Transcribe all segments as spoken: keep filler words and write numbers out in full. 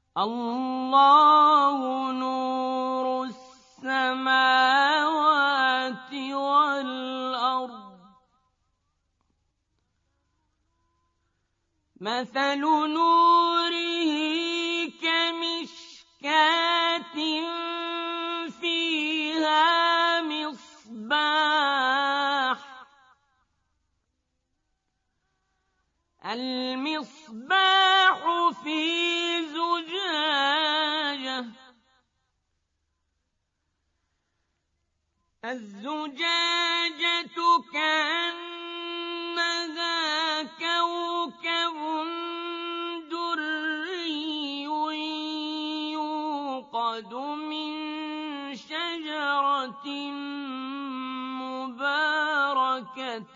الله نور السماوات والأرض مثل نوره كمشكاة فيها مصباح المصباح في زجاجة الزجاجة كأنها كوكب دري يوقد من شجرة مباركة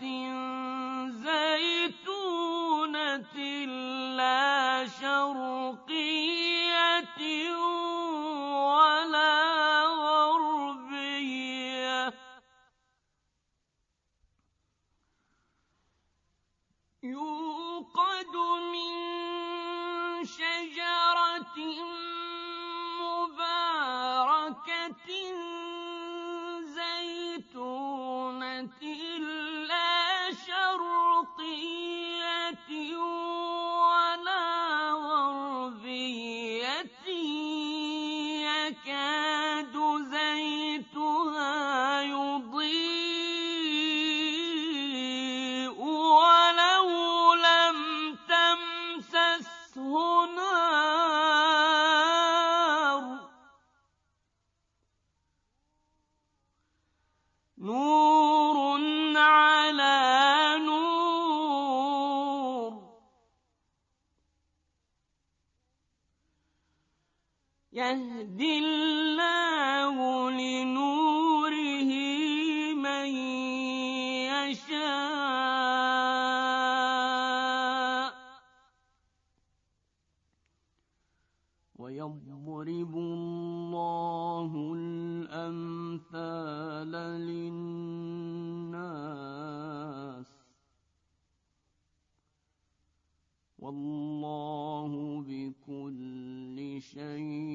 زيتونة لا شرقية ولا غربية يوقد من شجرة مباركة زيتونة لا شرقية ولا غربية يكاد زيتها يضيء ولو لم تمسسه نار نور على نور يهدي الله لنوره من يشاء ويضرب الله الأمثال للناس والله بكل شيء